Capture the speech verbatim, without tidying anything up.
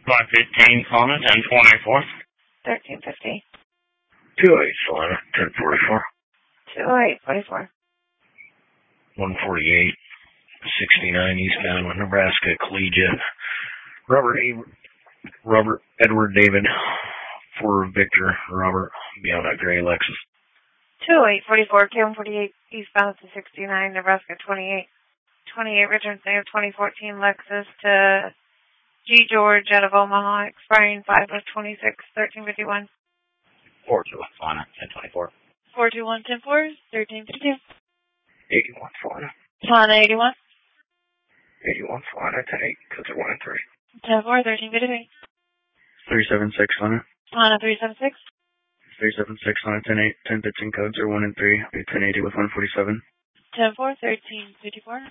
five fifteen, Fauna, ten twenty-four. thirteen fifty. two eight, Solana, ten forty-four. two eight forty-four. one forty-eight, sixty-nine, eastbound with Nebraska, Collegiate. Robert A. Robert Edward David for Victor. Robert, be on that gray Lexus. two eight forty-four, K one forty-eight, eastbound to sixty-nine, Nebraska, twenty-eight. twenty-eight, return sale of twenty fourteen Lexus to G. George out of Omaha, expiring five of twenty-six, thirteen fifty-one. four two one, Solana, ten twenty-four. four two one, ten four, thirteen fifty-two. eighty-one, Solana. Solana, eighty-one. eighty-one, Solana, ten eight, codes are one and three. ten four, thirteen fifty-three. three seven six, Solana. Solana, three seven six. three seven six, Solana, ten eight, ten fifteen, codes are one and three. ten eighty with one forty-seven. ten four, thirteen fifty-four.